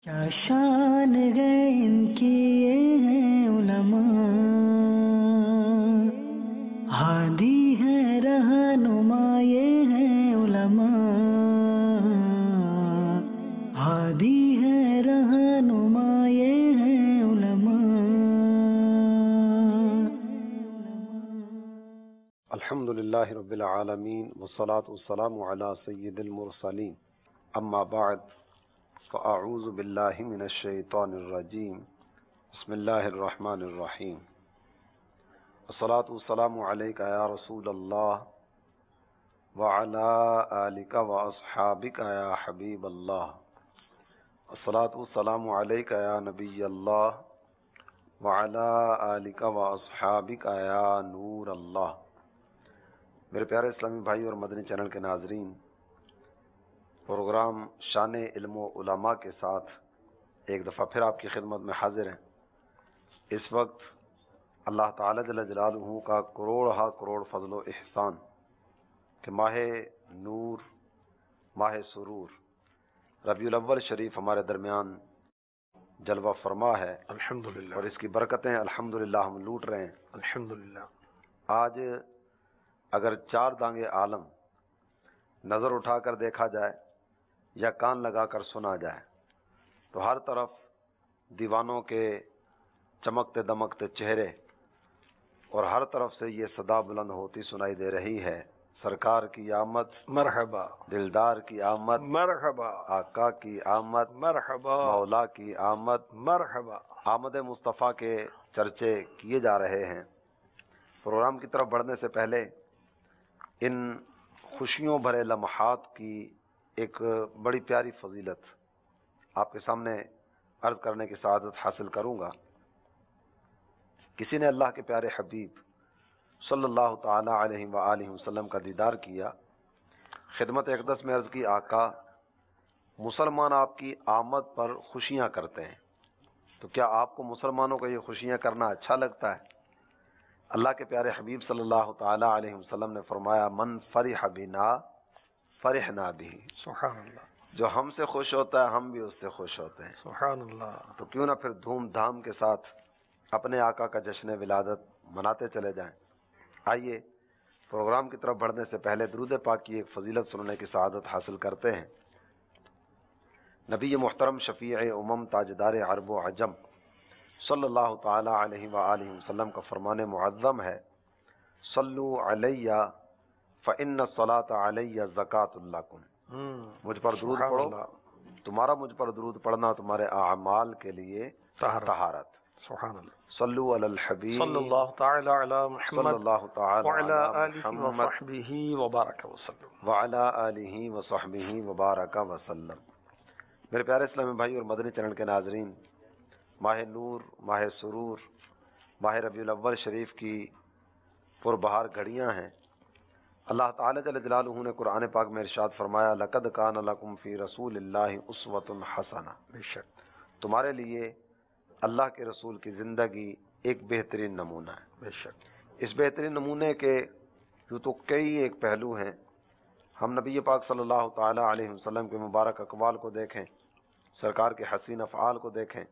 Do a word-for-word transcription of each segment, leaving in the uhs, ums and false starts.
کیا شان ہے ان کی یہ ہیں علماء، ہادی ہے رہنما یہ ہیں علماء، ہادی ہے رہنما یہ ہیں علماء۔ الحمد للہ رب العالمین والصلاة والسلام علی سید المرسلین، اما بعد فاعوذ باللہ من الشیطان الرجیم، بسم اللہ الرحمن الرحیم۔ الصلاة والسلام علیک یا رسول اللہ وعلی آلک واصحابک یا حبیب اللہ، الصلاة والسلام علیک یا نبی اللہ وعلی آلک واصحابک یا نور اللہ۔ میرے پیارے اسلامی بھائی اور مدنی چینل کے ناظرین، پروگرام شان علم و علماء کے ساتھ ایک دفعہ پھر آپ کی خدمت میں حاضر ہیں۔ اس وقت اللہ تعالی جل جلالہ کا کروڑ ہا کروڑ فضل و احسان کہ ماہ نور، ماہ سرور، ربیع الاول شریف ہمارے درمیان جلوہ فرما ہے الحمدللہ، اور اس کی برکتیں الحمدللہ ہم لوٹ رہے ہیں الحمدللہ۔ آج اگر چار دانگے عالم نظر اٹھا کر دیکھا جائے یا کان لگا کر سنا جائے تو ہر طرف دیوانوں کے چمکتے دمکتے چہرے اور ہر طرف سے یہ صدا بلند ہوتی سنائی دے رہی ہے، سرکار کی آمد مرحبا، دلدار کی آمد مرحبا، آقا کی آمد مرحبا، مولا کی آمد مرحبا۔ آمد مصطفیٰ کے چرچے کیے جا رہے ہیں۔ پروگرام کی طرف بڑھنے سے پہلے ان خوشیوں بھرے لمحات کی ایک بڑی پیاری فضیلت آپ کے سامنے عرض کرنے کی سعادت حاصل کروں گا۔ کسی نے اللہ کے پیارے حبیب صلی اللہ تعالی علیہ وآلہ وسلم کا دیدار کیا، خدمت اقدس میں عرض کی، آقا مسلمان آپ کی آمد پر خوشیاں کرتے ہیں، تو کیا آپ کو مسلمانوں کو یہ خوشیاں کرنا اچھا لگتا ہے؟ اللہ کے پیارے حبیب صلی اللہ تعالی علیہ وسلم نے فرمایا، من فرح بنا فرحنا بھی، سبحان اللہ، جو ہم سے خوش ہوتا ہے ہم بھی اس سے خوش ہوتے ہیں، سبحان اللہ۔ تو کیوں نہ پھر دھوم دھام کے ساتھ اپنے آقا کا جشن ولادت مناتے چلے جائیں۔ آئیے پروگرام کی طرف بڑھنے سے پہلے درود پاک کی ایک فضیلت سننے کی سعادت حاصل کرتے ہیں۔ نبی محترم شفیع امم تاجدار عرب و عجم صلی اللہ تعالی علیہ وآلہ وسلم کا فرمان معظم ہے، صلو علیہ فإن الصلاۃ علیہ زکاۃ لکم، مجھ پر درود پڑھو، تمہارا مجھ پر درود پڑھنا تمہارے اعمال کے لیے طہارت۔ سبحان اللہ۔ صلو علی الحبیب صلی اللہ تعالی علی محمد صلی اللہ تعالی وعلی علی آلہ محمد وصحبہ وبارک وسلم۔ وعلی آلہ وصحبہ وبارک وسلم۔ میرے پیارے اسلامی بھائی اور مدنی چینل کے ناظرین، ماہ نور، ماہ سرور، ماہ ربیع الاول شریف کی پربہار گھڑیاں ہیں۔ اللہ تعالی جل جلالہ نے قرآن پاک میں ارشاد فرمایا، لقد کان لکم فی رسول اللہ اسوۃ حسنہ، بے شک تمہارے لیے اللہ کے رسول کی زندگی ایک بہترین نمونہ ہے۔ بے شک اس بہترین نمونے کے یوں تو کئی ایک پہلو ہیں۔ ہم نبی پاک صلی اللہ تعالی علیہ وسلم کے مبارک اقوال کو دیکھیں، سرکار کے حسین افعال کو دیکھیں،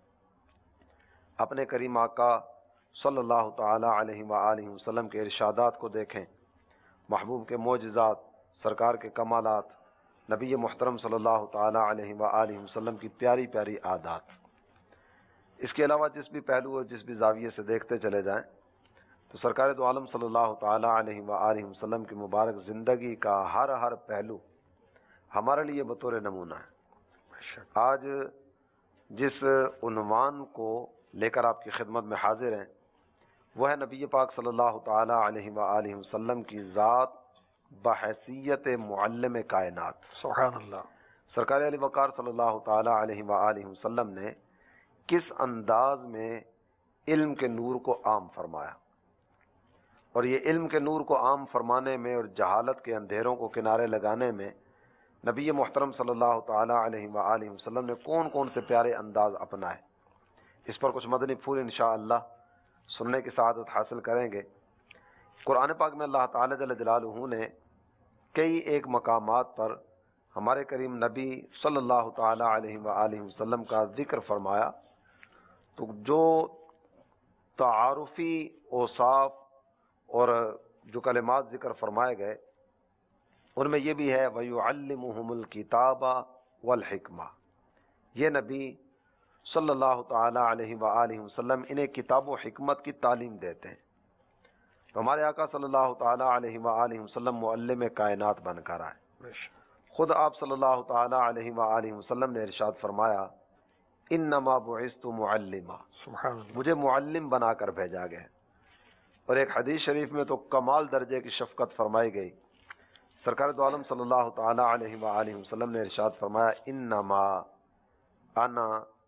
اپنے کریم آقا صلی اللہ تعالی علیہ وآلہ وسلم کے ارشادات کو دیکھیں، محبوب کے معجزات، سرکار کے کمالات، نبی محترم صلی اللہ تعالی علیہ وآلہ وسلم کی پیاری پیاری عادات۔ اس کے علاوہ جس بھی پہلو اور جس بھی زاویے سے دیکھتے چلے جائیں تو سرکار دو عالم صلی اللہ تعالی علیہ وآلہ وسلم کی مبارک زندگی کا ہر ہر پہلو ہمارے لیے بطور نمونہ ہے۔ آج جس عنوان کو لے کر آپ کی خدمت میں حاضر ہیں وہ ہے نبی پاک صلی اللہ تعالی علیہ وآلہ وسلم کی ذات بحیثیت معلم کائنات۔ سبحان اللہ۔ سرکار علی وقار صلی اللہ تعالی علیہ وآلہ وسلم نے کس انداز میں علم کے نور کو عام فرمایا، اور یہ علم کے نور کو عام فرمانے میں اور جہالت کے اندھیروں کو کنارے لگانے میں نبی محترم صلی اللہ تعالی علیہ وآلہ وسلم نے کون کون سے پیارے انداز اپنائے، اس پر کچھ مدنی پھول انشاءاللہ سننے کی سعادت حاصل کریں گے۔ قرآن پاک میں اللہ تعالی جل جلالہ نے کئی ایک مقامات پر ہمارے کریم نبی صلی اللہ تعالی علیہ وآلہ وسلم کا ذکر فرمایا تو جو تعارفی اوصاف اور جو کلمات ذکر فرمائے گئے ان میں یہ بھی ہے وَيُعَلِّمُهُمُ الْكِتَابَ وَالْحِكْمَةَ، یہ نبی صلی اللہ تعالی علیہ وآلہ وسلم انہیں کتاب و حکمت کی تعلیم دیتے ہیں. تو ہمارے آقا صلی اللہ تعالی علیہ وآلہ وسلم معلم کائنات بن کر آئے. خود آپ صلی اللہ تعالی علیہ وآلہ وسلم نے ارشاد فرمایا انما بعثت معلما، سبحان اللہ. مجھے معلم بنا کر بھیجا گیا. اور ایک حدیث شریف میں تو کمال درجے کی شفقت فرمائی گئی. سرکار دو عالم صلی اللہ تعالی علیہ وآلہ وسلم نے ارشاد فرمایا انما انا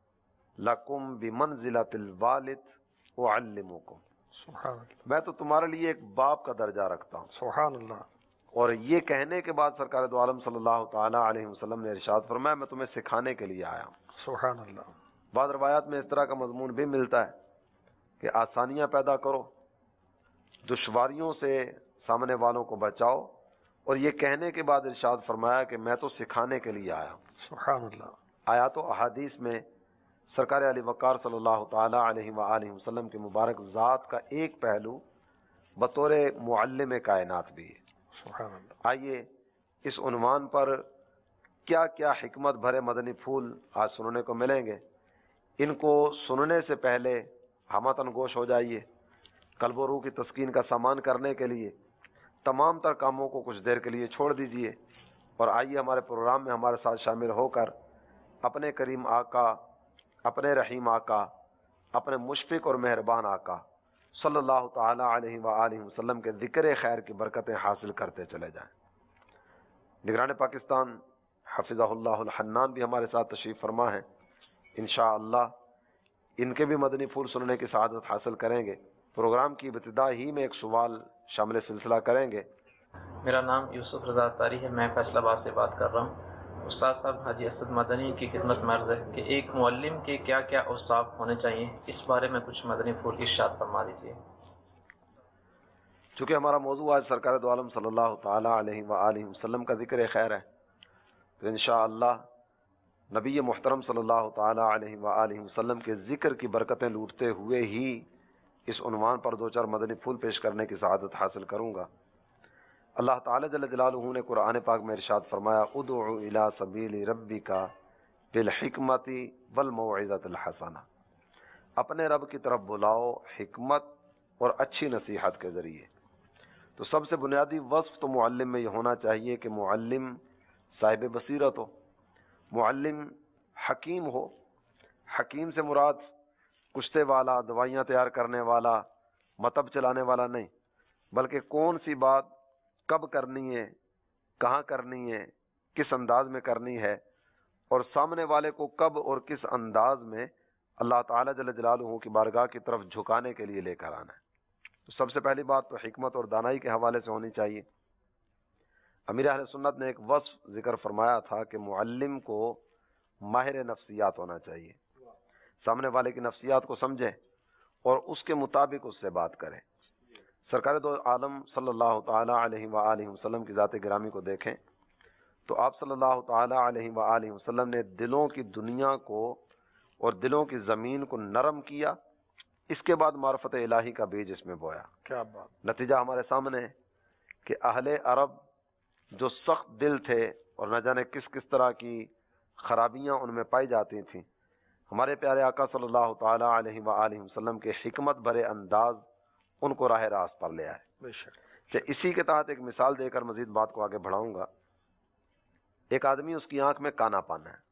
لکم بمنزلۃ الوالد اعلمکم، سبحان اللہ. میں تو تمہارے لیے ایک باپ کا درجہ رکھتا ہوں. سبحان اللہ. اور یہ کہنے کے بعد سرکار دو عالم صلی اللہ تعالی علیہ وسلم نے ارشاد فرمایا میں تمہیں سکھانے کے لیے آیا ہوں. سبحان اللہ. بعض روایات میں اس طرح کا مضمون بھی ملتا ہے کہ آسانیاں پیدا کرو، دشواریوں سے سامنے والوں کو بچاؤ، اور یہ کہنے کے بعد ارشاد فرمایا کہ میں تو سکھانے کے لیے آیا ہوں. سبحان اللہ. آیات و احادیث میں سرکار علی وقار صلی اللہ تعالی علیہ وآلہ وسلم کے مبارک ذات کا ایک پہلو بطور معلم کائنات بھی ہے. سبحان اللہ. آئیے اس عنوان پر کیا کیا حکمت بھرے مدنی پھول آج سننے کو ملیں گے. ان کو سننے سے پہلے ہمتن گوش ہو جائیے. قلب و روح کی تسکین کا سامان کرنے کے لیے تمام تر کاموں کو کچھ دیر کے لیے چھوڑ دیجئے اور آئیے ہمارے پروگرام میں ہمارے ساتھ شامل ہو کر اپنے کریم آقا، اپنے رحیم آقا، اپنے مشفق اور مہربان آقا صلی اللہ تعالی علیہ وآلہ وسلم کے ذکر خیر کی برکتیں حاصل کرتے چلے جائیں. نگران پاکستان حفظہ اللہ الحنان بھی ہمارے ساتھ تشریف فرما ہے. انشاءاللہ ان کے بھی مدنی پھول سننے کی سعادت حاصل کریں گے. پروگرام کی ابتدا ہی میں ایک سوال شامل سلسلہ کریں گے. میرا نام یوسف رضا تاری ہے، میں فیصل آباد سے بات کر رہا ہوں. استاد صاحب، حاجی اسد مدنی کی خدمت میں عرض ہے کہ ایک معلم کے کیا کیا اوصاف ہونے چاہیے، اس بارے میں کچھ مدنی پھول کی ارشاد فرما دیجیے. چونکہ ہمارا موضوع آج سرکار دو عالم صلی اللہ تعالی علیہ وآلہ وسلم کا ذکر خیر ہے تو انشاءاللہ نبی محترم صلی اللہ تعالی علیہ وآلہ وسلم کے ذکر کی برکتیں لوٹتے ہوئے ہی اس عنوان پر دو چار مدنی پھول پیش کرنے کی سعادت حاصل کروں گا. اللہ تعالی جل جلالہ نے قرآن پاک میں ارشاد فرمایا ادع الی سبیل ربک بالحکمت والموعظۃ الحسنہ، اپنے رب کی طرف بلاؤ حکمت اور اچھی نصیحت کے ذریعے. تو سب سے بنیادی وصف تو معلم میں یہ ہونا چاہیے کہ معلم صاحب بصیرت ہو، معلم حکیم ہو. حکیم سے مراد کشتے والا، دوائیاں تیار کرنے والا، مطب چلانے والا نہیں، بلکہ کون سی بات کب کرنی ہے، کہاں کرنی ہے، کس انداز میں کرنی ہے، اور سامنے والے کو کب اور کس انداز میں اللہ تعالی جل جلالہ کی بارگاہ کی طرف جھکانے کے لیے لے کر آنا ہے. تو سب سے پہلی بات تو حکمت اور دانائی کے حوالے سے ہونی چاہیے. امیر اہل سنت نے ایک وصف ذکر فرمایا تھا کہ معلم کو ماہر نفسیات ہونا چاہیے. سامنے والے کی نفسیات کو سمجھیں اور اس کے مطابق اس سے بات کریں. سرکار دو عالم صلی اللہ تعالی علیہ وآلہ وسلم کی ذات گرامی کو دیکھیں تو آپ صلی اللہ تعالی علیہ وآلہ وسلم نے دلوں کی دنیا کو اور دلوں کی زمین کو نرم کیا. اس کے بعد معرفت الہی کا بیج اس میں بویا. کیا بات. نتیجہ ہمارے سامنے ہے کہ اہل عرب جو سخت دل تھے اور نہ جانے کس کس طرح کی خرابیاں ان میں پائی جاتی تھیں، ہمارے پیارے آقا صلی اللہ تعالی علیہ وآلہ وسلم کے حکمت بھرے انداز ان کو راہ راست پر لے آئے. بے شک. کہ اسی کے تحت ایک مثال دے کر مزید بات کو آگے بڑھاؤں گا. ایک آدمی، اس کی آنکھ میں کانا پن ہے.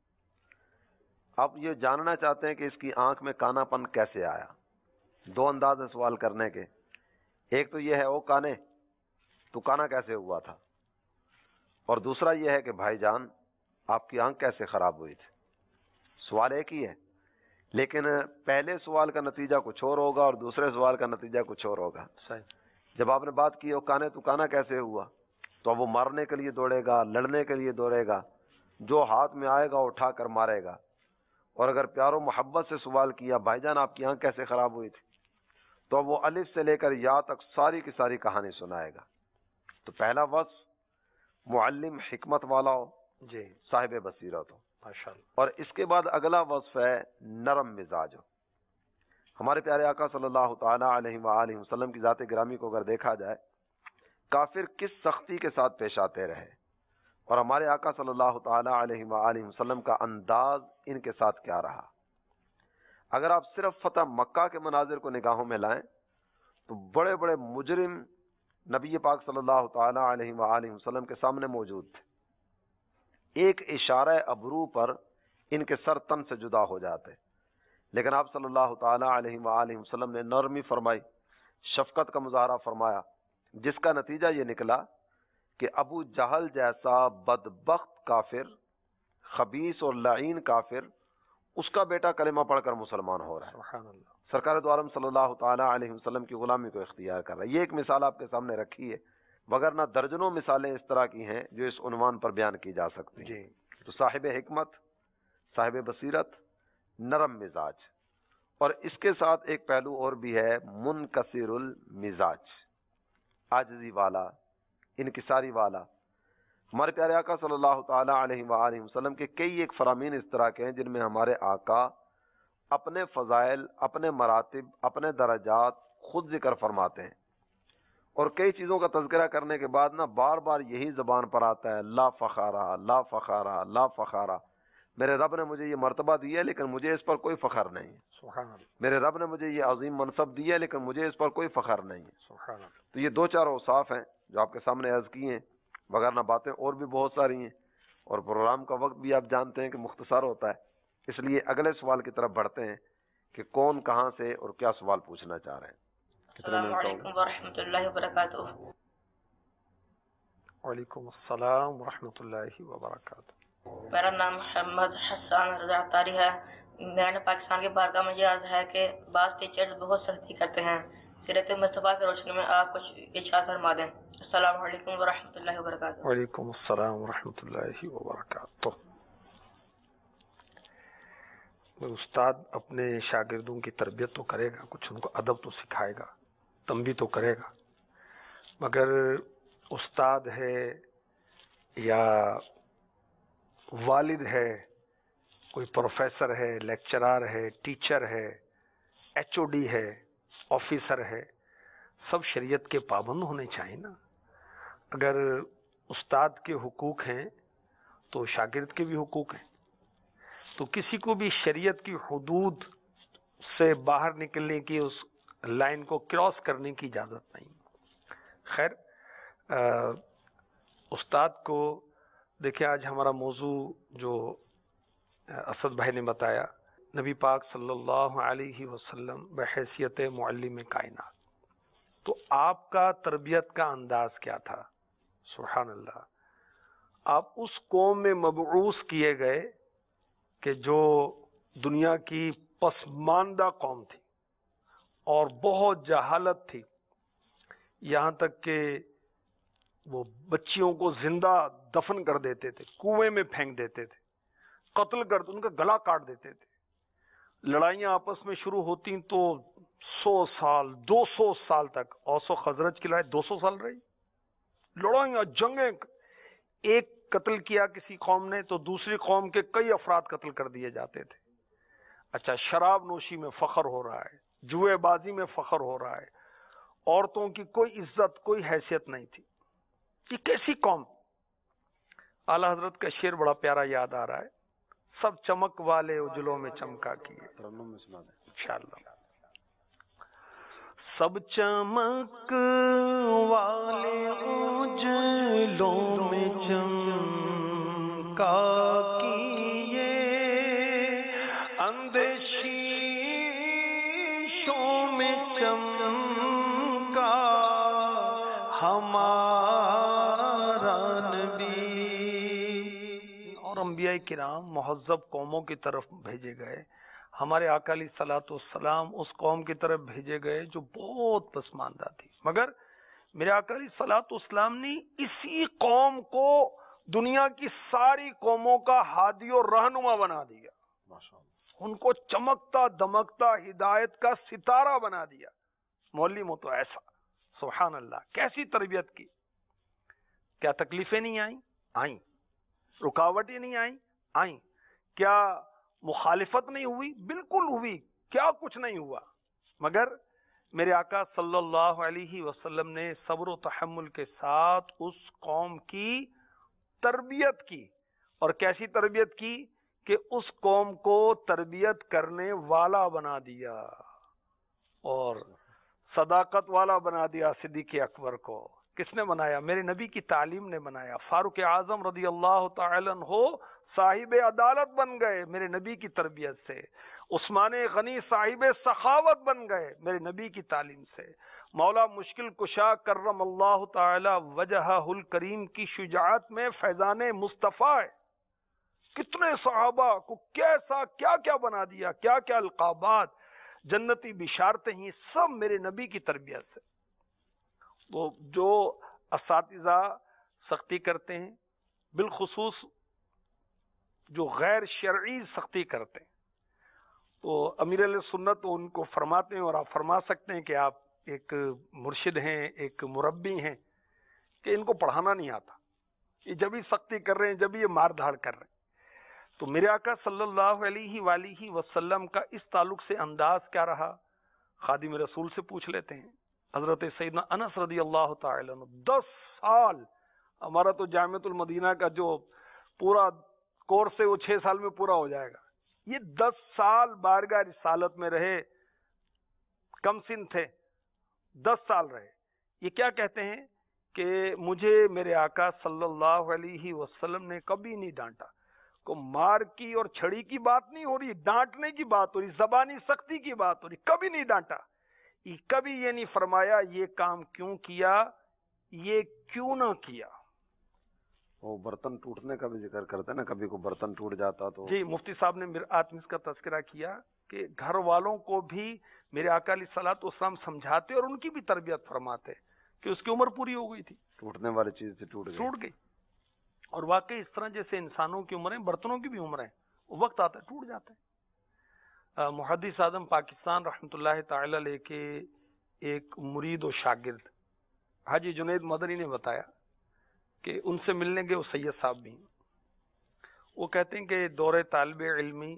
آپ یہ جاننا چاہتے ہیں کہ اس کی آنکھ میں کانا پن کیسے آیا. دو انداز ہے سوال کرنے کے. ایک تو یہ ہے او کانے تو کانا کیسے ہوا تھا، اور دوسرا یہ ہے کہ بھائی جان آپ کی آنکھ کیسے خراب ہوئی تھی. سوال ایک ہی ہے لیکن پہلے سوال کا نتیجہ کچھ اور ہوگا اور دوسرے سوال کا نتیجہ کچھ اور ہوگا. صحیح. جب آپ نے بات کی او کانے تو کانا کیسے ہوا تو اب وہ مارنے کے لیے دوڑے گا، لڑنے کے لیے دوڑے گا، جو ہاتھ میں آئے گا اٹھا کر مارے گا. اور اگر پیار و محبت سے سوال کیا بھائی جان آپ کی آنکھ کیسے خراب ہوئی تھی تو وہ الف سے لے کر یا تک ساری کی ساری کہانی سنائے گا. تو پہلا وصف معلم حکمت والا ہو جی صاحب بصیرت ہو. ماشاءاللہ. اور اس کے بعد اگلا وصف ہے نرم مزاج ہو. ہمارے پیارے آقا صلی اللہ تعالی علیہ وآلہ وسلم کی ذات گرامی کو اگر دیکھا جائے، کافر کس سختی کے ساتھ پیش آتے رہے، اور ہمارے آقا صلی اللہ تعالی علیہ وآلہ وسلم کا انداز ان کے ساتھ کیا رہا. اگر آپ صرف فتح مکہ کے مناظر کو نگاہوں میں لائیں تو بڑے بڑے مجرم نبی پاک صلی اللہ تعالی علیہ وآلہ وسلم کے سامنے موجود تھے. ایک اشارہ ابرو پر ان کے سر تن سے جدا ہو جاتے، لیکن آپ صلی اللہ تعالی علیہ وآلہ وسلم نے نرمی فرمائی، شفقت کا مظاہرہ فرمایا، جس کا نتیجہ یہ نکلا کہ ابو جہل جیسا بدبخت کافر، خبیث اور لعین کافر، اس کا بیٹا کلمہ پڑھ کر مسلمان ہو رہا ہے، سبحان اللہ. سرکار دو عالم صلی اللہ تعالی علیہ وسلم کی غلامی کو اختیار کر رہا ہے. یہ ایک مثال آپ کے سامنے رکھی ہے، وگرنہ درجنوں مثالیں اس طرح کی ہیں جو اس عنوان پر بیان کی جا سکتی ہیں. جی تو صاحب حکمت، صاحب بصیرت، نرم مزاج، اور اس کے ساتھ ایک پہلو اور بھی ہے منکسر المزاج، عاجزی والا، انکساری والا. ہمارے پیارے آقا صلی اللہ تعالی علیہ وآلہ وسلم کے کئی ایک فرامین اس طرح کے ہیں جن میں ہمارے آقا اپنے فضائل، اپنے مراتب، اپنے درجات خود ذکر فرماتے ہیں، اور کئی چیزوں کا تذکرہ کرنے کے بعد نا بار بار یہی زبان پر آتا ہے، لا فخارہ لا فخارہ لا فخارہ. میرے رب نے مجھے یہ مرتبہ دیا ہے لیکن مجھے اس پر کوئی فخر نہیں ہے. سبحان اللہ. میرے رب نے مجھے یہ عظیم منصب دیا ہے لیکن مجھے اس پر کوئی فخر نہیں ہے. سبحان اللہ. تو یہ دو چار اوصاف ہیں جو آپ کے سامنے عرض کی ہیں، وگرنہ باتیں اور بھی بہت ساری ہیں، اور پروگرام کا وقت بھی آپ جانتے ہیں کہ مختصر ہوتا ہے. اس لیے اگلے سوال کی طرف بڑھتے ہیں کہ کون کہاں سے اور کیا سوال پوچھنا چاہ رہے ہیں. السلام علیکم ورحمۃ اللہ وبرکاتہ. وعلیکم السلام ورحمۃ اللہ وبرکاتہ. میرا نام محمد حسان رضا طاری ہے. میں نے پاکستان کے بارگاہ میں یہ عرض ہے کہ بعض ٹیچرز بہت سختی کرتے ہیں، سیرت مصطفیٰ کی روشنی میں آپ کچھ ارشاد فرما دیں. السلام علیکم ورحمۃ اللہ وبرکاتہ. وعلیکم السلام ورحمۃ اللہ وبرکاتہ. استاد اپنے شاگردوں کی تربیت تو کرے گا، کچھ ان کو ادب تو سکھائے گا، تنبیہ تو کرے گا، مگر استاد ہے یا والد ہے، کوئی پروفیسر ہے، لیکچرار ہے، ٹیچر ہے، ایچ او ڈی ہے، آفیسر ہے، سب شریعت کے پابند ہونے چاہیے نا. اگر استاد کے حقوق ہیں تو شاگرد کے بھی حقوق ہیں، تو کسی کو بھی شریعت کی حدود سے باہر نکلنے کی، اس لائن کو کراس کرنے کی اجازت نہیں. خیر، استاد کو دیکھیں، آج ہمارا موضوع جو اسد بھائی نے بتایا، نبی پاک صلی اللہ علیہ وسلم بحیثیت معلم کائنات، تو آپ کا تربیت کا انداز کیا تھا؟ سبحان اللہ. آپ اس قوم میں مبعوث کیے گئے کہ جو دنیا کی پسماندہ قوم تھی اور بہت جہالت تھی، یہاں تک کہ وہ بچیوں کو زندہ دفن کر دیتے تھے، کنویں میں پھینک دیتے تھے، قتل کر ان کا گلا کاٹ دیتے تھے. لڑائیاں آپس میں شروع ہوتی تو سو سال دو سو سال تک، اوس و خزرج کی لڑائی دو سو سال رہی. لڑائیاں، جنگیں، ایک قتل کیا کسی قوم نے تو دوسری قوم کے کئی افراد قتل کر دیے جاتے تھے. اچھا، شراب نوشی میں فخر ہو رہا ہے، جوئے بازی میں فخر ہو رہا ہے، عورتوں کی کوئی عزت، کوئی حیثیت نہیں تھی. یہ کیسی قوم؟ اعلی حضرت کا شعر بڑا پیارا یاد آ رہا ہے، سب چمک والے اجلوں میں چمکا کیے. انشاءاللہ. سب چمک والے اجلوں میں چمکا کیے، اندیشیشوں میں چمکا ہمارا نبی. اور انبیاء کرام مہذب قوموں کی طرف بھیجے گئے. ہمارے آقا علیہ الصلوۃ والسلام اس قوم کی طرف بھیجے گئے جو بہت پسماندہ تھی، مگر میرے آقا علیہ الصلوۃ والسلام نے اسی قوم کو دنیا کی ساری قوموں کا ہادی اور رہنما بنا دیا. ان کو چمکتا دمکتا ہدایت کا ستارہ بنا دیا. معلم تو ایسا، سبحان اللہ. کیسی تربیت کی، کیا تکلیفیں نہیں آئیں؟ آئیں. रुकावट ही नहीं आई? आई। क्या मुखालिफत नहीं हुई? बिल्कुल हुई। क्या कुछ नहीं हुआ, मगर मेरे आका सल्लल्लाहु अलैहि वसल्लम ने सब्र व तहम्मुल के साथ उस कौम की तरबियत की। और कैसी तरबियत की कि उस कौम को तरबियत करने वाला बना दिया और सदाकत वाला बना दिया। सिद्दीक़ अकबर को किसने बनाया? मेरे नबी की तालीम ने बनाया। फारूक आजम रदी अल्लाह तआला अन्हु साहिब अदालत बन गए मेरे नबी की तरबियत से। उस्मान गनी साहिब सखावत बन गए मेरे नबी की तालीम से। मौला मुश्किल कुशा करम अल्लाह तआला वजहुल करीम की शुजाअत में फैजान मुस्तफ़ा है। कितने सहाबा को कैसा क्या क्या बना दिया, क्या क्या अलकाबात, जन्नती बिशारतें ही सब मेरे नबी की तरबियत से। वो जो असातिज़ा सख्ती करते हैं, बिलखुसूस जो गैर शरई सख्ती करते हैं, तो अमीर अहले सुन्नत तो उनको फरमाते हैं और आप फरमा सकते हैं कि आप एक मुर्शिद हैं, एक मुरब्बी हैं, कि इनको पढ़ाना नहीं आता, ये जब भी सख्ती कर रहे हैं, जब भी ये मार धाड़ कर रहे हैं। तो मेरे आका सल्लल्लाहु अलैहि वालिहि वसल्लम का इस ताल्लुक से अंदाज क्या रहा, खादिम रसूल से पूछ लेते हैं। हजरत सैयदना अनस रदी अल्लाह तआला अन्हु दस साल, हमारा तो जामिअतुल मदीना का जो पूरा कोर्स है वो छह साल में पूरा हो जाएगा, ये दस साल बारगाह रिसालत में रहे, कम सिन थे, दस साल रहे। ये क्या कहते हैं कि मुझे मेरे आका सल्लल्लाहु अलैहि वसल्लम ने कभी नहीं डांटा। को मार की और छड़ी की बात नहीं हो रही, डांटने की बात हो रही, जबानी सख्ती की बात हो रही, कभी नहीं डांटा। ये कभी ये नहीं फरमाया ये काम क्यों किया, ये क्यों ना किया। वो बर्तन टूटने का भी जिक्र करते हैं ना, कभी को बर्तन टूट जाता तो जी, मुफ्ती साहब ने मिरआत मिस का तस्करा किया कि घर वालों को भी मेरे आका अलैहिस्सलातु वस्सलाम समझाते और उनकी भी तरबियत फरमाते कि उसकी उम्र पूरी हो गई थी, टूटने वाली चीज से टूट गई टूट गई। और वाकई इस तरह जैसे इंसानों की उम्र है, बर्तनों की भी उम्र है, वक्त आता है टूट जाता है। मुहद्दिस आजम पाकिस्तान रहमतुल्लाह ताला अलैह के एक मुरीद और शागिर्द हाजी जुनैद मदनी ने बताया कि उनसे मिलने गए वो सैयद साहब भी, वो कहते हैं कि दौरे तालिब इल्मी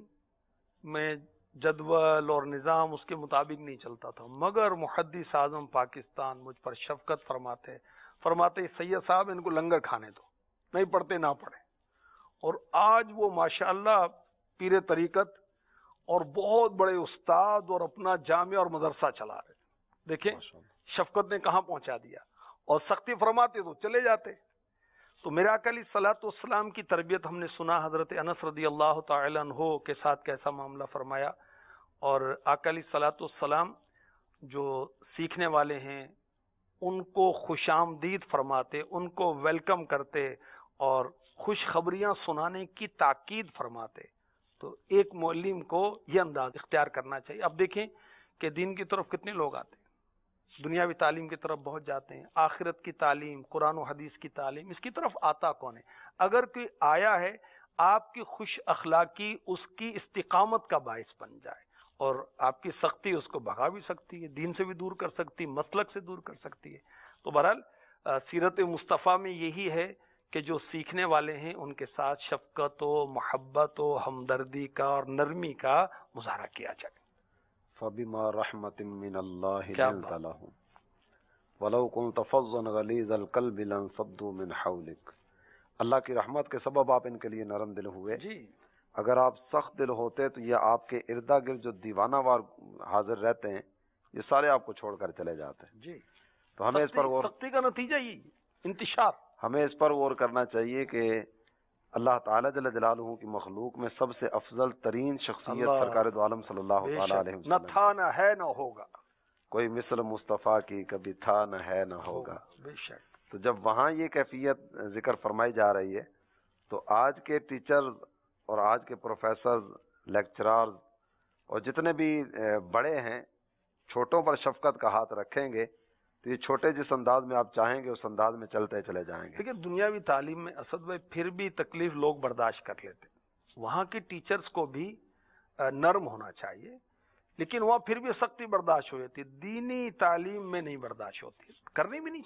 में जदवल और निज़ाम उसके मुताबिक नहीं चलता था, मगर मुहद्दिस आजम पाकिस्तान मुझ पर शफकत फरमाते फरमाते सैयद साहब इनको लंगर खाने दो, नहीं पढ़ते ना पढ़े। और आज वो माशाअल्लाह पीरे तरीकत और बहुत बड़े उस्ताद और अपना जामिया और मदरसा चला रहे। देखें शफकत ने कहाँ पहुंचा दिया, और सख्ती फरमाते तो चले जाते। तो मेरे आका अलैहिस्सलातु वस्सलाम की तरबियत हमने सुना, हजरत अनस रदी अल्लाह तआला अन्हु के साथ कैसा मामला फरमाया। और आका अलैहिस्सलातु वस्सलाम जो सीखने वाले हैं उनको खुशामदीद फरमाते, उनको वेलकम करते और खुशखबरियां सुनाने की ताकीद फरमाते। तो एक मुअल्लिम को यह अंदाज इख्तियार करना चाहिए। अब देखें कि दीन की तरफ कितने लोग आते हैं, दुनियावी तालीम की तरफ बहुत जाते हैं, आखिरत की तालीम, कुरान और हदीस की तालीम, इसकी तरफ आता कौन है? अगर कोई आया है आपकी खुश अखलाकी उसकी इस्तिकामत का बायस बन जाए, और आपकी सख्ती उसको भगा भी सकती है, दीन से भी दूर कर सकती है, मसलक से दूर कर सकती है। तो बहरहाल सीरत मुस्तफ़ा में यही है कि जो सीखने वाले हैं उनके साथ शफकत व मोहब्बत व हमदर्दी का और नरमी का मुजाहरा किया जाए। फबिमा रहमतिन मिनल्लाहि लिंता लहुम वलौ कुंत फज़्ज़न गलीज़ल क़ल्बि लंफ़द्दू मिन हौलिक। अल्लाह की रहमत के सबब आप इनके लिए नरम दिल हुए जी। अगर आप सख्त दिल होते तो ये आपके इर्दा गिर्द जो दीवानावार हाजिर रहते हैं ये सारे आपको छोड़कर चले जाते हैं। जी। तो हमें इस पर गौर, सख्ती का नतीजा ही इंतिशार, हमें इस पर गौर करना चाहिए कि अल्लाह ताला जल्ल जलालुहु की मखलूक में सबसे अफजल तरीन शख्सियत सरकार दो आलम सल्लल्लाहु ताला अलैहि न वसल्लम, था न है न होगा, कोई मिसल मुस्तफ़ा की कभी था न है न होगा। बेशक। तो जब वहाँ ये कैफियत जिक्र फरमाई जा रही है तो आज के टीचर और आज के प्रोफेसर, लेक्चरर्स और जितने भी बड़े हैं छोटों पर शफकत का हाथ रखेंगे तो ये छोटे जिस अंदाज में आप चाहेंगे उस अंदाज में चलते चले जाएंगे। देखिए दुनियावी तालीम में असद भाई फिर भी तकलीफ लोग बर्दाश्त कर लेते, वहाँ के टीचर्स को भी नरम होना चाहिए, लेकिन वहाँ फिर भी सख्ती बर्दाश्त हो जाती है। दीनी तालीम में नहीं बर्दाश्त होती, करनी भी नहीं चाहिए।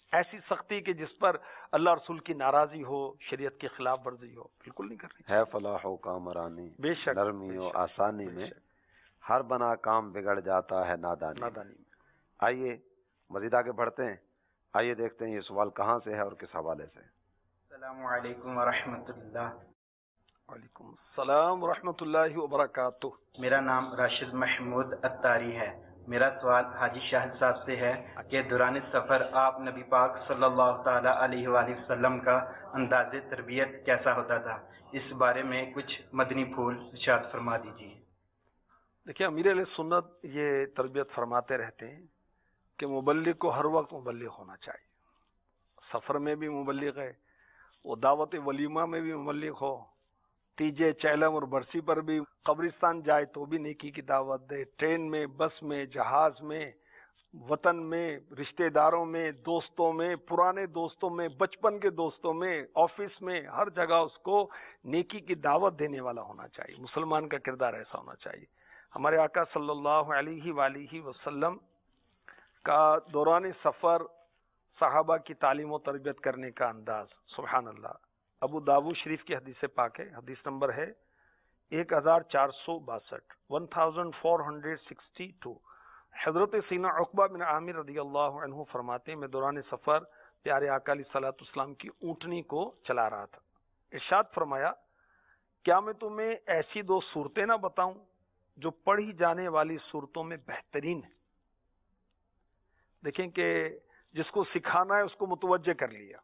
ایسی سختی کہ جس پر اللہ رسول کی ناراضی ہو، شریعت کی خلاف ورزی ہو، بالکل نہیں کرنی ہے فلاح و کامرانی، بے شک نرمی و آسانی میں ہر بنا کام بگڑ جاتا ہے نادانی نادانی میں۔ آئیے مزید آگے بڑھتے ہیں، آئیے دیکھتے ہیں یہ سوال کہاں سے ہے اور کس حوالے سے۔ السلام علیکم ورحمۃ اللہ۔ وعلیکم السلام ورحمۃ اللہ وبرکاتہ۔ میرا نام راشد محمود اتاری ہے۔ میرا سوال حاجی شاہد صاحب سے ہے کہ دوران سفر آپ نبی پاک صلی اللہ تعالی علیہ وآلہ وسلم کا انداز تربیت کیسا ہوتا تھا، اس بارے میں کچھ مدنی پھول ارشاد فرما دیجیے۔ دیکھیے امیر علیہ سنت یہ تربیت فرماتے رہتے ہیں کہ مبلغ کو ہر وقت مبلغ ہونا چاہیے، سفر میں بھی مبلغ ہے، وہ دعوت ولیمہ میں بھی مبلغ ہو، تیجے چیلم اور برسی پر بھی قبرستان جائے تو بھی نیکی کی دعوت دے، ٹرین میں، بس میں، جہاز میں، وطن میں، رشتہ داروں میں، دوستوں میں، پرانے دوستوں میں، بچپن کے دوستوں میں، آفس میں، ہر جگہ اس کو نیکی کی دعوت دینے والا ہونا چاہیے۔ مسلمان کا کردار ایسا ہونا چاہیے۔ ہمارے آقا صلی اللہ علیہ وآلہ وسلم کا دوران سفر صحابہ کی تعلیم و تربیت کرنے کا انداز، سبحان اللہ، ابو داود شریف کی حدیث پاک ہے، حدیث نمبر ہے ایک ہزار چار سو باسٹھ one thousand four hundred sixty two. حضرت سیدنا عقبہ بن عامر رضی اللہ عنہ فرماتے ہیں میں دوران سفر پیارے آقا علیہ الصلوۃ والسلام کی اونٹنی کو چلا رہا تھا، ارشاد فرمایا کیا میں تمہیں ایسی دو صورتیں نہ بتاؤں جو پڑھی جانے والی صورتوں میں بہترین ہے؟ دیکھیں کہ جس کو سکھانا ہے اس کو متوجہ کر لیا۔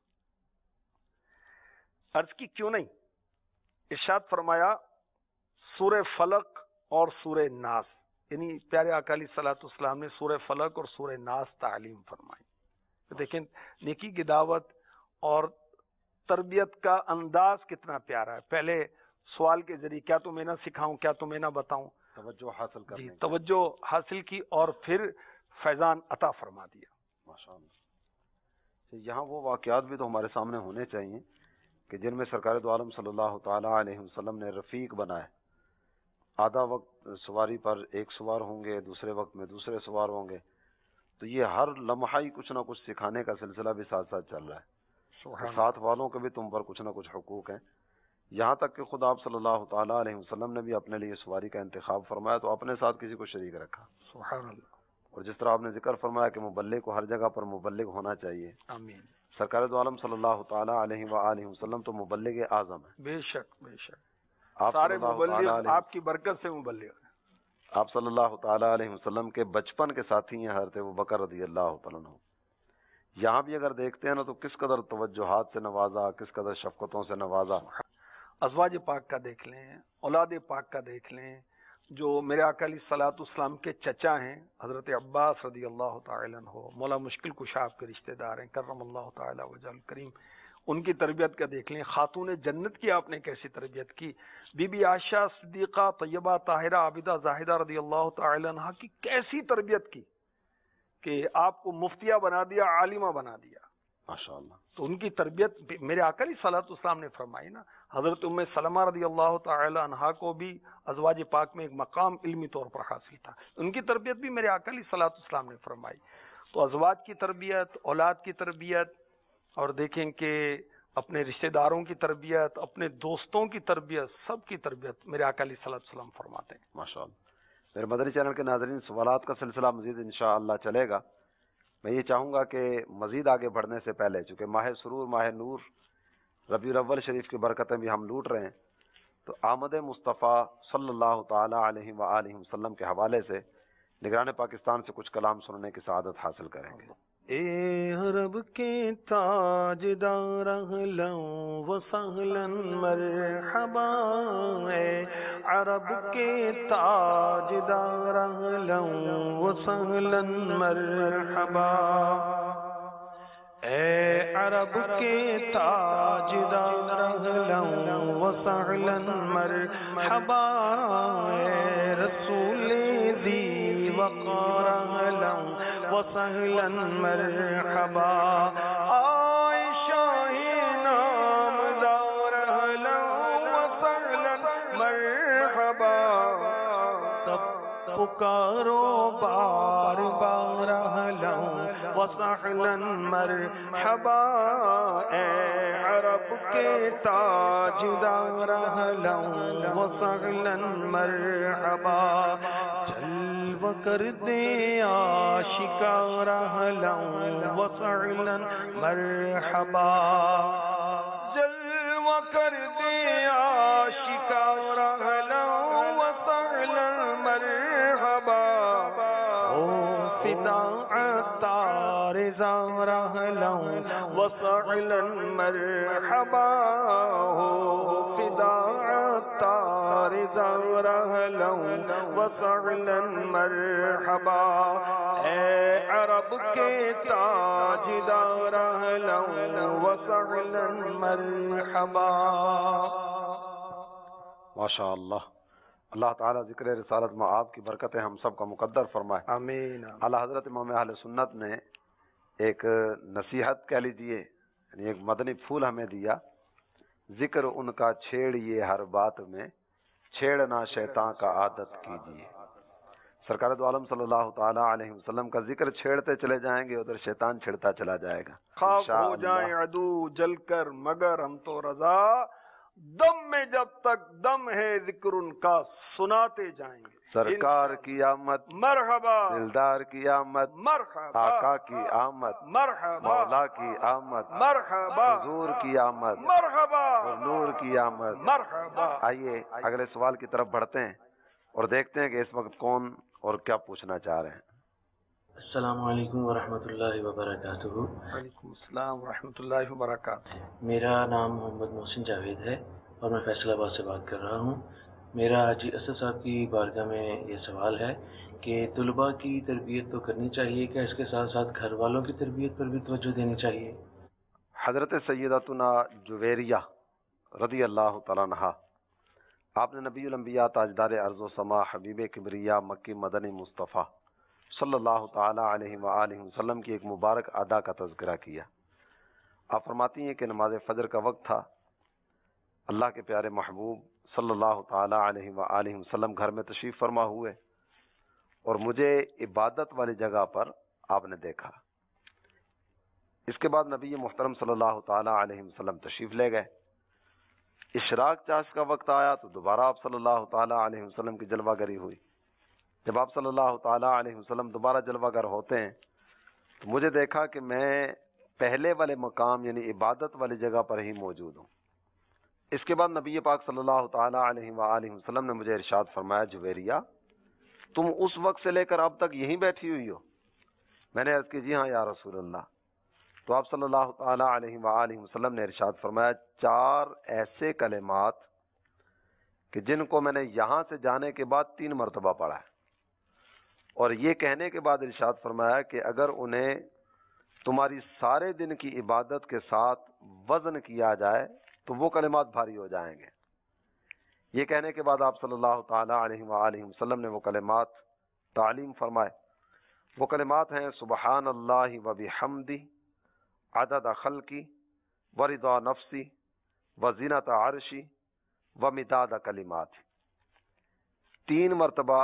عرض کی کیوں نہیں؟ ارشاد فرمایا سورہ فلق اور سورہ ناس، یعنی پیارے آقا علیہ الصلوۃ والسلام نے سورہ فلق اور سورہ ناس تعلیم فرمائی۔ دیکھیں نیکی کی دعوت اور تربیت کا انداز کتنا پیارا ہے۔ پہلے سوال کے ذریعے کیا تمہیں نہ سکھاؤں، کیا تمہیں نہ بتاؤں، توجہ حاصل کرنے جی کی۔ توجہ حاصل کی اور پھر فیضان عطا فرما دیا۔ ماشاءاللہ۔ یہاں وہ واقعات بھی تو ہمارے سامنے ہونے چاہیے کہ جن میں سرکار دو عالم صلی اللہ تعالی علیہ وسلم نے رفیق بنائے، آدھا وقت سواری پر ایک سوار ہوں گے، دوسرے وقت میں دوسرے سوار ہوں گے، تو یہ ہر لمحہ ہی کچھ نہ کچھ سکھانے کا سلسلہ بھی ساتھ ساتھ چل رہا ہے۔ ساتھ والوں کے بھی تم پر کچھ نہ کچھ حقوق ہیں، یہاں تک کہ خود آپ صلی اللہ تعالی علیہ وسلم نے بھی اپنے لیے سواری کا انتخاب فرمایا تو اپنے ساتھ کسی کو شریک رکھا۔ سبحان اللہ۔ اور جس طرح آپ نے ذکر فرمایا کہ مبلغ کو ہر جگہ پر مبلغ ہونا چاہیے، آمین۔ سرکار دو عالم صلی اللہ تعالی علیہ وآلہ وسلم تو مبلغ اعظم ہے۔ بے شک بے شک، آپ سارے صلی اللہ تعالی مبلغ علیہ آپ کی برکت سے مبلغ ہیں۔ آپ صلی اللہ تعالی علیہ وسلم کے بچپن کے ساتھی ہیں حضرت ابوبکر رضی اللہ تعالیٰ عنہ۔ یہاں بھی اگر دیکھتے ہیں نا تو کس قدر توجہات سے نوازا، کس قدر شفقتوں سے نوازا۔ ازواج پاک کا دیکھ لیں، اولاد پاک کا دیکھ لیں، جو میرے آقا علیہ الصلوۃ والسلام کے چچا ہیں حضرت عباس رضی اللہ تعالی عنہ، مولا مشکل کشا آپ کے رشتہ دار ہیں، کرم اللہ تعالی وجہ الکریم، ان کی تربیت کا دیکھ لیں۔ خاتون جنت کی آپ نے کیسی تربیت کی، بی بی عائشہ صدیقہ طیبہ طاہرہ عابدہ زاہدہ رضی اللہ تعالی عنہ کی کیسی تربیت کی کہ آپ کو مفتیہ بنا دیا، عالمہ بنا دیا۔ ماشاءاللہ۔ تو ان کی تربیت میرے آقا علیہ الصلوۃ والسلام نے فرمائی نا۔ حضرت ام سلمہ رضی اللہ تعالی عنہا کو بھی ازواج پاک میں ایک مقام علمی طور پر حاصل تھا، ان کی تربیت بھی میرے آقا علیہ الصلوۃ والسلام نے فرمائی۔ تو ازواج کی تربیت، اولاد کی تربیت، اور دیکھیں کہ اپنے رشتہ داروں کی تربیت، اپنے دوستوں کی تربیت، سب کی تربیت میرے آقا علیہ الصلوۃ والسلام فرماتے ہیں۔ ماشاءاللہ۔ میرے مدنی چینل کے ناظرین، سوالات کا سلسلہ مزید انشاءاللہ چلے گا۔ میں یہ چاہوں گا کہ مزید آگے بڑھنے سے پہلے، چونکہ ماہ سرور، ماہ نور، ربیع الاول شریف کی برکتیں بھی ہم لوٹ رہے ہیں، تو آمد مصطفیٰ صلی اللہ تعالی علیہ وآلہ وسلم کے حوالے سے نگران پاکستان سے کچھ کلام سننے کی سعادت حاصل کریں گے۔ اے عرب کے تاجدار اہلا و سہلا مرحبا، اے عرب کے تاجدار اہلا و سہلا مرحبا، اے عرب کے تاجدار اہلا و سہلا مرحبا، اے رسول ذی وقار اہلا وسہلا مرحبا، آئے شاہ نامدار اہلا وسہلا مرحبا، سب پکارو بار بار اہلا و سہلا مرحبا، اے عرب کے تاجدار اہلا و سہلا مرحبا، جلوہ کر دے آشکار اہلا و سہلا مرحبا، جلوہ کر دے آشکار اہلا و سہلا مرحبا، او فدا عطار زار اہلا و سہلا مرحبا، او فدا عطار زار اہلا و سہلا مرحبا، اے عرب کے تاجدار اہلا و سہلا مرحبا۔ ماشاء اللہ، اللہ تعالیٰ ذکر رسالت میں آپ کی برکتیں ہم سب کا مقدر فرمائے، آمین۔ اعلیٰ حضرت امام اہل سنت نے ایک نصیحت کہہ لیجئے، یعنی ایک مدنی پھول ہمیں دیا، ذکر ان کا چھیڑیے ہر بات میں، چھیڑنا شیطان کا عادت کیجیے۔ سرکار دو عالم صلی اللہ تعالی علیہ وسلم کا ذکر چھیڑتے چلے جائیں گے، ادھر شیطان چھڑتا چلا جائے گا، خاک ہو جائیں عدو جل کر مگر ہم تو رضا، دم میں جب تک دم ہے ذکر ان کا سناتے جائیں گے۔ سرکار کی آمد مرحبا، دلدار کی آمد، مرحبا، آقا کی آمد، مرحبا، مولا کی آمد، مرحبا، حضور کی آمد، مرحبا، اور نور کی آمد۔ مرحبا۔ آئیے اگلے سوال کی طرف بڑھتے ہیں اور دیکھتے ہیں کہ اس وقت کون اور کیا پوچھنا چاہ رہے ہیں۔ السلام علیکم ورحمۃ اللہ وبرکاتہ۔ وعلیکم السلام ورحمۃ اللہ وبرکاتہ۔ میرا نام محمد محسن جاوید ہے اور میں فیصل آباد سے بات کر رہا ہوں۔ میرا حاجی اسد صاحب کی بارگاہ میں یہ سوال ہے کہ طلباء کی تربیت تو کرنی چاہیے، کیا اس کے ساتھ ساتھ گھر والوں کی تربیت پر بھی توجہ دینی چاہیے؟ حضرت سیدتنا جویریہ رضی اللہ تعالیٰ عنہا، آپ نے نبی الانبیاء تاجدار ارض و سما حبیب کبریا مکی مدنی مصطفیٰ صلی اللہ تعالی علیہ وآلہ وسلم کی ایک مبارک ادا کا تذکرہ کیا۔ آپ فرماتی ہیں کہ نماز فجر کا وقت تھا، اللہ کے پیارے محبوب صلی اللہ تعالی علیہ وآلہ وسلم گھر میں تشریف فرما ہوئے اور مجھے عبادت والی جگہ پر آپ نے دیکھا۔ اس کے بعد نبی محترم صلی اللہ تعالی علیہ وسلم تشریف لے گئے۔ اشراق چاش کا وقت آیا تو دوبارہ آپ صلی اللہ تعالی علیہ وسلم کی جلوہ گری ہوئی۔ جب آپ صلی اللہ تعالی علیہ وسلم دوبارہ جلوہ گر ہوتے ہیں تو مجھے دیکھا کہ میں پہلے والے مقام یعنی عبادت والی جگہ پر ہی موجود ہوں۔ اس کے بعد نبی پاک صلی اللہ تعالی علیہ وآلہ وسلم نے مجھے ارشاد فرمایا، جویریہ تم اس وقت سے لے کر اب تک یہیں بیٹھی ہوئی ہو؟ میں نے عرض کی جی ہاں یا رسول اللہ۔ تو آپ صلی اللہ تعالی علیہ وآلہ وسلم نے ارشاد فرمایا، چار ایسے کلمات کہ جن کو میں نے یہاں سے جانے کے بعد تین مرتبہ پڑھا ہے، اور یہ کہنے کے بعد ارشاد فرمایا کہ اگر انہیں تمہاری سارے دن کی عبادت کے ساتھ وزن کیا جائے تو وہ کلمات بھاری ہو جائیں گے۔ یہ کہنے کے بعد آپ صلی اللہ تعالی علیہ وآلہ وسلم نے وہ کلمات تعلیم فرمائے۔ وہ کلمات ہیں سبحان اللہ و بحمدہ عدد خلقی و رضا نفسی و زینت عرشی و مداد کلمات۔ تین مرتبہ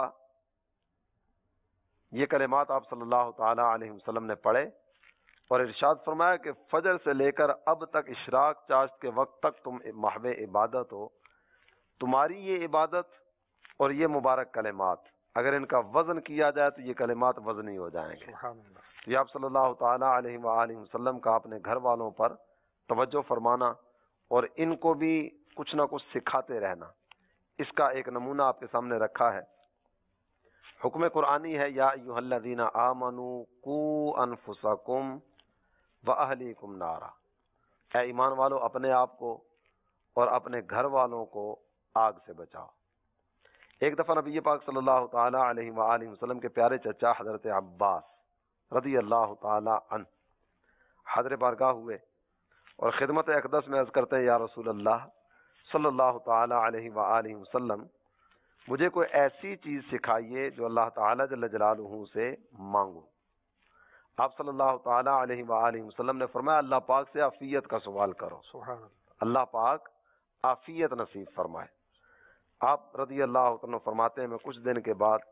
یہ کلمات آپ صلی اللہ تعالی علیہ وسلم نے پڑھے اور ارشاد فرمایا کہ فجر سے لے کر اب تک اشراق چاشت کے وقت تک تم محو عبادت ہو، تمہاری یہ عبادت اور یہ مبارک کلمات اگر ان کا وزن کیا جائے تو یہ کلمات وزنی ہو جائیں گے۔ یہ آپ صلی اللہ تعالی علیہ وآلہ وسلم کا اپنے گھر والوں پر توجہ فرمانا اور ان کو بھی کچھ نہ کچھ سکھاتے رہنا، اس کا ایک نمونہ آپ کے سامنے رکھا ہے۔ حکم قرآنی ہے، یا ایھا الذین آمنوا قوا انفسکم واہلیکم نارا، اے ایمان والو اپنے آپ کو اور اپنے گھر والوں کو آگ سے بچاؤ۔ ایک دفعہ نبی پاک صلی اللہ تعالی علیہ وآلہ وسلم کے پیارے چچا حضرت عباس رضی اللہ تعالی عنہ حاضر بارگاہ ہوئے اور خدمت اقدس میں عرض کرتے ہیں، یا رسول اللہ صلی اللہ تعالی علیہ وآلہ وسلم مجھے کوئی ایسی چیز سکھائیے جو اللہ تعالی جل جلالہ سے مانگوں۔ آپ صلی اللہ تعالی علیہ وآلہ وسلم نے فرمایا، اللہ پاک سے عافیت کا سوال کرو، سبحان اللہ، اللہ پاک عافیت نصیب فرمائے۔ آپ رضی اللہ عنہ فرماتے ہیں، میں کچھ دن کے بعد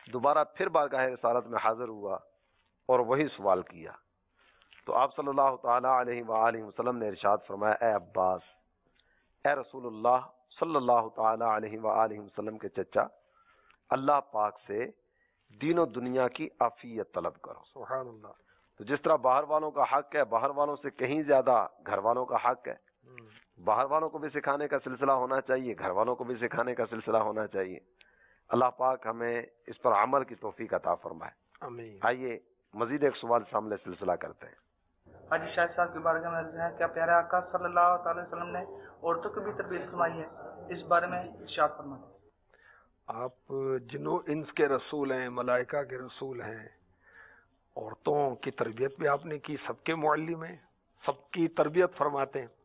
دوبارہ پھر بارگاہ رسالت میں حاضر ہوا اور وہی سوال کیا. تو آپ صلی اللہ تعالی علیہ وآلہ وسلم نے ارشاد فرمایا اے عباس، اے رسول اللہ صلی اللہ تعالی علیہ وآلہ وسلم کے چچا، اللہ پاک سے دین و دنیا کی عافیت طلب کرو. سبحان اللہ. تو جس طرح باہر والوں کا حق ہے، باہر والوں سے کہیں زیادہ گھر والوں کا حق ہے. باہر والوں کو بھی سکھانے کا سلسلہ ہونا چاہیے، گھر والوں کو بھی سکھانے کا سلسلہ ہونا چاہیے. اللہ پاک ہمیں اس پر عمل کی توفیق عطا فرمائے. آمین. آئیے مزید ایک سوال سامنے سلسلہ کرتے ہیں. حاجی شاہد صاحب کے بارے میں عرض ہے کیا پیارے آقا صلی اللہ تعالی وسلم نے عورتوں کو بھی تربیت فرمائی ہے؟ اس بارے میں ارشاد فرمائیں. آپ جنوں انس کے رسول ہیں، ملائکہ کے رسول ہیں، عورتوں کی تربیت بھی آپ نے کی، سب کے معلم ہیں، سب کی تربیت فرماتے ہیں.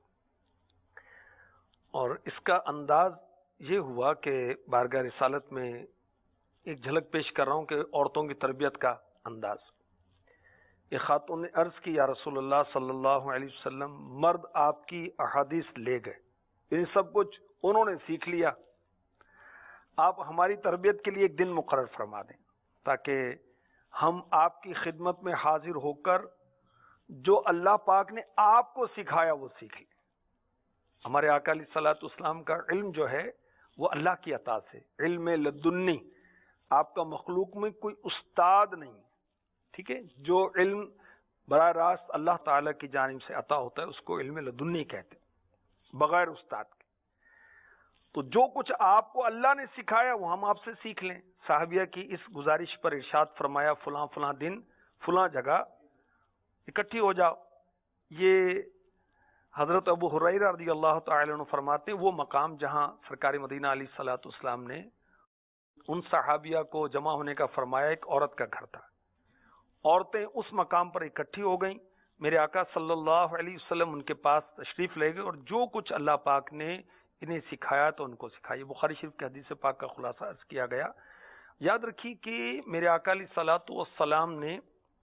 اور اس کا انداز یہ ہوا کہ بارگاہ رسالت میں ایک جھلک پیش کر رہا ہوں کہ عورتوں کی تربیت کا انداز. ایک خاتون نے عرض کی یا رسول اللہ صلی اللہ علیہ وسلم، مرد آپ کی احادیث لے گئے، ان سب کچھ انہوں نے سیکھ لیا، آپ ہماری تربیت کے لیے ایک دن مقرر فرما دیں تاکہ ہم آپ کی خدمت میں حاضر ہو کر جو اللہ پاک نے آپ کو سکھایا وہ سیکھ لیں. ہمارے آقا علیہ الصلوۃ والسلام کا علم جو ہے وہ اللہ کی عطا سے، علم لدنی، آپ کا مخلوق میں کوئی استاد نہیں. ٹھیک ہے، جو علم براہ راست اللہ تعالیٰ کی جانب سے عطا ہوتا ہے اس کو علم لدنی کہتے ہیں، بغیر استاد کے. تو جو کچھ آپ کو اللہ نے سکھایا وہ ہم آپ سے سیکھ لیں. صحابیہ کی اس گزارش پر ارشاد فرمایا فلاں فلاں دن فلاں جگہ اکٹھی ہو جاؤ. یہ حضرت ابو ہریرہ رضی اللہ تعالی عنہ فرماتے ہیں وہ مقام جہاں سرکار مدینہ علیہ الصلوۃ والسلام نے ان صحابیہ کو جمع ہونے کا فرمایا، ایک عورت کا گھر تھا. عورتیں اس مقام پر اکٹھی ہو گئیں. میرے آقا صلی اللہ علیہ وسلم ان کے پاس تشریف لے گئے اور جو کچھ اللہ پاک نے انہیں سکھایا تو ان کو سکھایا. بخاری شریف کے حدیث پاک کا خلاصہ عرض کیا گیا. یاد رکھیے کہ میرے آقا علیہ الصلوۃ والسلام نے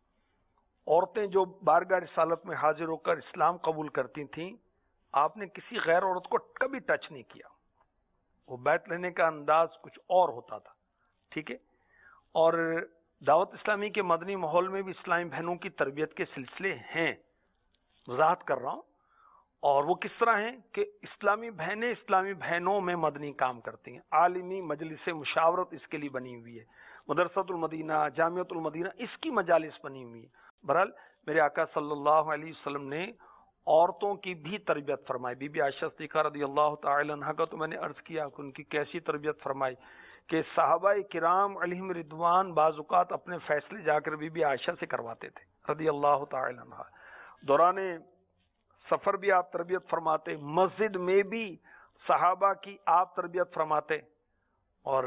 عورتیں جو بارگاہ رسالت میں حاضر ہو کر اسلام قبول کرتی تھیں، آپ نے کسی غیر عورت کو کبھی ٹچ نہیں کیا. وہ بیعت لینے کا انداز کچھ اور ہوتا تھا. ٹھیک ہے، اور دعوت اسلامی کے مدنی ماحول میں بھی اسلامی بہنوں کی تربیت کے سلسلے ہیں، وضاحت کر رہا ہوں. اور وہ کس طرح ہیں کہ اسلامی بہنیں اسلامی بہنوں میں مدنی کام کرتی ہیں. عالمی مجلس مشاورت اس کے لیے بنی ہوئی ہے، مدرسۃ المدینہ، جامعۃ المدینہ، اس کی مجالس بنی ہوئی ہے. بہرحال میرے آقا صلی اللہ علیہ وسلم نے عورتوں کی بھی تربیت فرمائی. بی بی عائشہ صدیقہ رضی اللہ تعالی عنہا کا تو میں نے عرض کیا کہ ان کی کیسی تربیت فرمائی کہ صحابہ کرام علیہم رضوان بعض اوقات اپنے فیصلے جا کر بی بی عائشہ سے کرواتے تھے رضی اللہ تعالی عنہا. دوران سفر بھی آپ تربیت فرماتے، مسجد میں بھی صحابہ کی آپ تربیت فرماتے. اور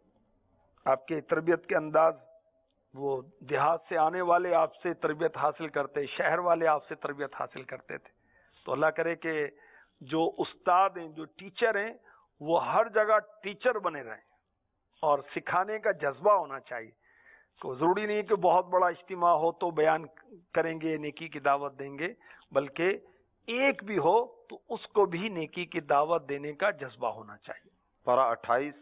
آپ کے تربیت کے انداز، وہ دیہات سے آنے والے آپ سے تربیت حاصل کرتے، شہر والے آپ سے تربیت حاصل کرتے تھے. تو اللہ کرے کہ جو استاد ہیں، جو ٹیچر ہیں، وہ ہر جگہ ٹیچر بنے رہیں اور سکھانے کا جذبہ ہونا چاہیے. تو ضروری نہیں کہ بہت بڑا اجتماع ہو تو بیان کریں گے، نیکی کی دعوت دیں گے، بلکہ ایک بھی ہو تو اس کو بھی نیکی کی دعوت دینے کا جذبہ ہونا چاہیے. پارہ اٹھائیس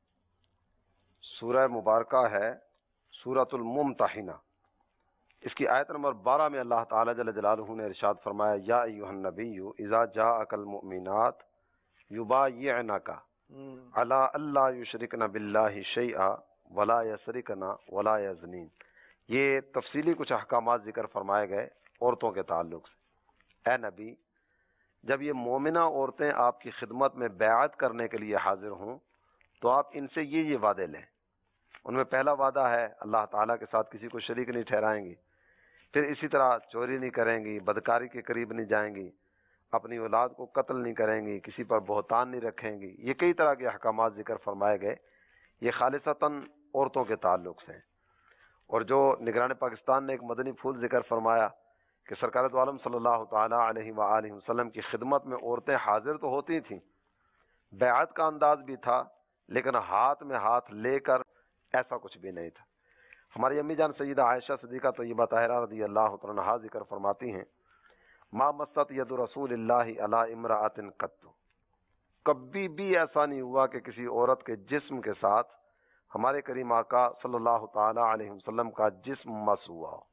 سورہ مبارکہ ہے سورۃ الممتحنہ. اس کی آیت نمبر بارہ میں اللہ تعالیٰ جل جلالہ نے ارشاد فرمایا یا ایھا النبی اذا جاءک المؤمنات یبایعنک علی الا یشرکن باللہ شیئا ولا یسرکن ولا یزنین. یہ تفصیلی کچھ احکامات ذکر فرمائے گئے عورتوں کے تعلق سے. اے نبی، جب یہ مومنہ عورتیں آپ کی خدمت میں بیعت کرنے کے لیے حاضر ہوں تو آپ ان سے یہ یہ وعدے لیں. ان میں پہلا وعدہ ہے اللہ تعالیٰ کے ساتھ کسی کو شریک نہیں ٹھہرائیں گی، پھر اسی طرح چوری نہیں کریں گی، بدکاری کے قریب نہیں جائیں گی، اپنی اولاد کو قتل نہیں کریں گی، کسی پر بہتان نہیں رکھیں گی. یہ کئی طرح کے احکامات ذکر فرمائے گئے. یہ خالصتاً عورتوں کے تعلق سے ہیں. اور جو نگران پاکستان نے ایک مدنی پھول ذکر فرمایا کہ سرکار دو عالم صلی اللہ تعالی علیہ وآلہ وسلم کی خدمت میں عورتیں حاضر تو ہوتی تھیں، بیعت کا انداز بھی تھا، لیکن ہاتھ میں ہاتھ لے کر ایسا کچھ بھی نہیں تھا. ہماری امی جان سیدہ عائشہ صدیقہ طیبہ طاہرہ رضی اللہ تعالی عنہا ذکر فرماتی ہیں ما مست ید رسول اللہ علی امرأۃ قط، کبھی بھی ایسا نہیں ہوا کہ کسی عورت کے جسم کے ساتھ ہمارے کریم آقا صلی اللہ تعالی علیہ وسلم کا جسم مس ہوا ہو.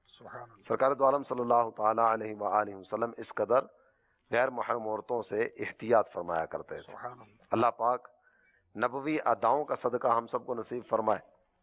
سرکار دو عالم صلی اللہ تعالی علیہ وآلہ وسلم اس قدر غیر محرم عورتوں سے احتیاط فرمایا کرتے تھے. اللہ پاک نبوی اداؤں کا صدقہ ہم سب کو نصیب فرمائے.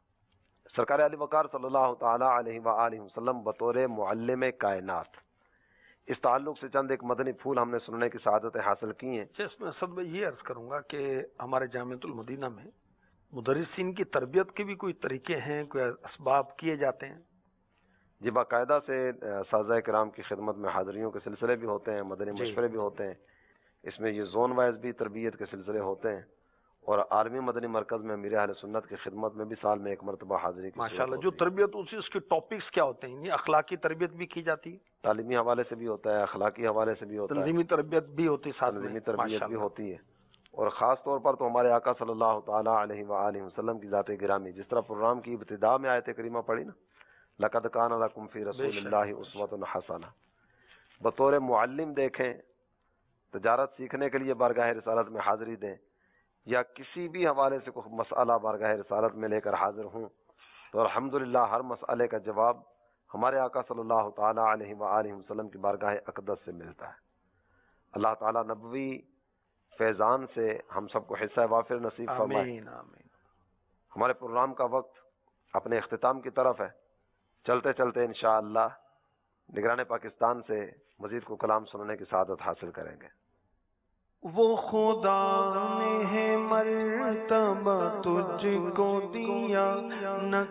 سرکار علی وقار صلی اللہ تعالی علیہ وآلہ وسلم بطور معلم کائنات، اس تعلق سے چند ایک مدنی پھول ہم نے سننے کی سعادتیں حاصل کی ہیں. اس میں سب میں یہ عرض کروں گا کہ ہمارے جامعۃ المدینہ میں مدرسین کی تربیت کے بھی کوئی طریقے ہیں، کوئی اسباب کیے جاتے ہیں؟ جی باقاعدہ سے اساتذہ کرام کی خدمت میں حاضریوں کے سلسلے بھی ہوتے ہیں، مدنی جی. مشورے بھی ہوتے ہیں. اس میں یہ زون وائز بھی تربیت کے سلسلے ہوتے ہیں، اور عالمی مدنی مرکز میں امیر اہل سنت کی خدمت میں بھی سال میں ایک مرتبہ حاضری کی ماشاءاللہ. جو تربیت اسی اس کے ٹاپکس کیا ہوتے ہیں؟ یعنی اخلاقی تربیت بھی کی جاتی ہے، تعلیمی حوالے سے بھی ہوتا ہے، اخلاقی حوالے سے بھی ہوتا ہے، تنظیمی تربیت بھی ہوتی ہے، ساتھ میں تنظیمی تربیت بھی ماشاءاللہ. ہوتی ہے. اور خاص طور پر تو ہمارے آقا صلی اللہ تعالی علیہ وآلہ وسلم کی ذات گرامی، جس طرح پروگرام کی ابتدا میں آیت کریمہ پڑھی نا، لقد کان لکم فی رسول اللہ اسوۃ حسنہ، بطور معلم دیکھیں، تجارت سیکھنے کے لیے بارگاہ رسالت میں حاضری دیں، یا کسی بھی حوالے سے کوئی مسئلہ بارگاہ رسالت میں لے کر حاضر ہوں، تو الحمدللہ ہر مسئلے کا جواب ہمارے آقا صلی اللہ تعالی علیہ وآلہ وسلم کی بارگاہ اقدس سے ملتا ہے. اللہ تعالیٰ نبوی فیضان سے ہم سب کو حصہ وافر نصیب فرمائے. آمین آمین. ہمارے پروگرام کا وقت اپنے اختتام کی طرف ہے. چلتے چلتے انشاءاللہ نگران پاکستان سے مزید کو کلام سننے کی سعادت حاصل کریں گے. وہ خدا نے ہے مرتبہ تجھ کو دیا، نہ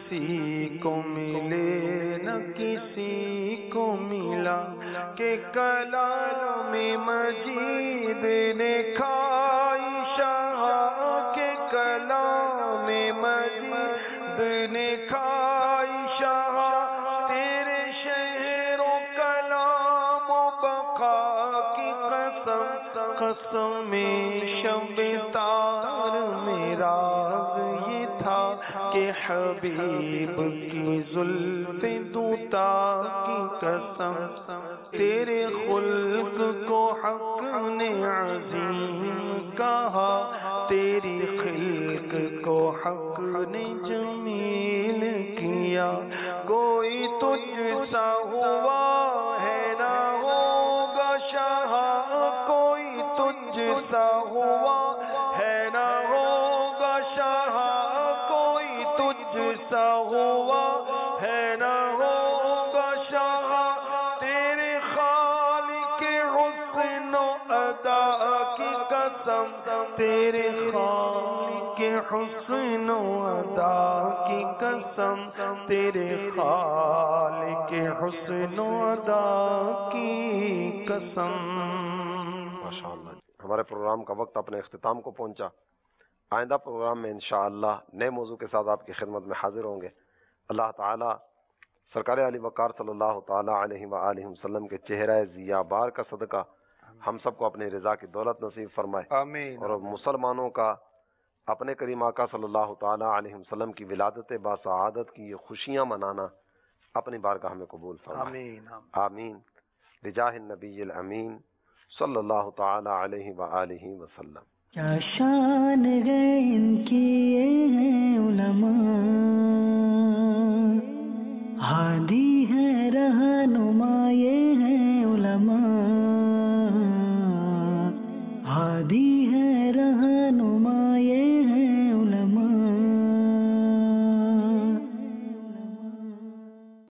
کسی کو ملے نہ کسی کو ملا، کہ کلام مجید نے کھائی شاہ، کہ کلام مجید نے کھائی شاہ، تیرے شہر و کلام و بقا کی قسم، قسم شب تار میرا یہ تھا، کہ حبیب کی زلف دوتا کی قسم، تیرے خلق کو حق نے عظیم کہا، تیری خلق کو حق نے جمیل کیا، کوئی تجھ سا ہوا ہے نہ ہوگا شاہ، کوئی تجھ سا ہوا ہے نہ ہوگا شاہ، کوئی تجھ سا ہوا ہے نہ ہوگا شاہ، تیرے خالق حسن و ادا کی قسم، تیرے خالق حسن و ادا کی قسم، تیرے خالق حسن و ادا کی قسم. ماشاءاللہ. ہمارے پروگرام کا وقت اپنے اختتام کو پہنچا. آئندہ پروگرام میں انشاءاللہ نئے موضوع کے ساتھ آپ کی خدمت میں حاضر ہوں گے. اللہ تعالی سرکار علی وقار صلی اللہ تعالی علیہ وآلہ وسلم کے چہرہ ضیاء بار کا صدقہ ہم سب کو اپنی رضا کی دولت نصیب فرمائے. آمین. اور مسلمانوں کا اپنے کریم آقا صلی اللہ تعالی علیہ وسلم کی ولادت باسعادت کی یہ خوشیاں منانا اپنی بارگاہ میں قبول فرمائے. آمین آمین. بجاہ النبی الامین صلی اللہ تعالی علیہ وآلہ وسلم. کیا شان ہے ان کی یہ ہیں علماء، ہادی ہے رہنما یہ